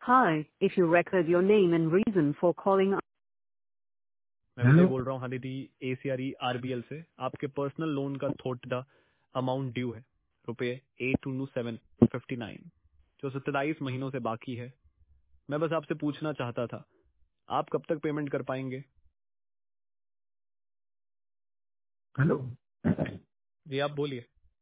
Hi, if you record your name and reason for calling. मैं विजय hello. बोल रहा हूँ हादीदी एसीआरई आरबीएल से। आपके पर्सनल लोन का थोड़ा अमाउंट ड्यू है, रुपए 822759, जो 27 महीनों से बाकी है। मैं बस आपसे पूछना चाहता था, आप कब तक पेमेंट कर पाएंगे? हेलो। जी आप बोलिए।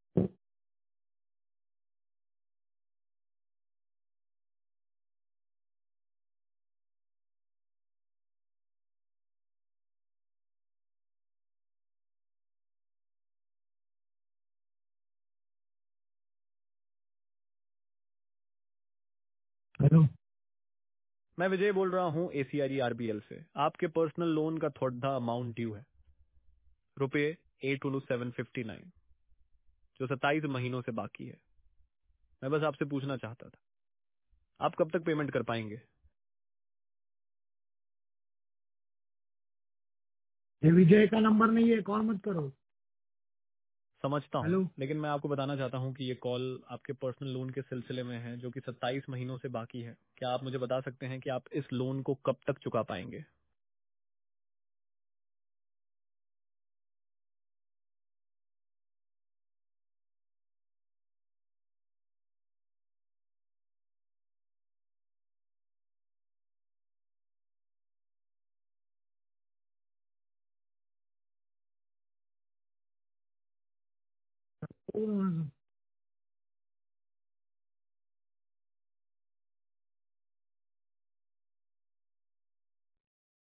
हेलो। मैं विजय बोल रहा हूँ एसीआरई आरबीएल से। आपके पर्सनल लोन का थोड़ा अमाउंट ड्यू है, रुपए 822759, जो 27 महीनों से बाकी है। मैं बस आपसे पूछना चाहता था, आप कब तक पेमेंट कर पाएंगे? ये विजय का नंबर नहीं है, कॉल मत करो। समझता हूं, हेलो। लेकिन मैं आपको बताना चाहता हूं कि ये कॉल आपके पर्सनल लोन के सिलसिले में है, जो कि 27 महीनों से बाकी है। क्या आप मुझे बता सकते हैं कि आप इस लोन को कब तक चुका पाएंगे?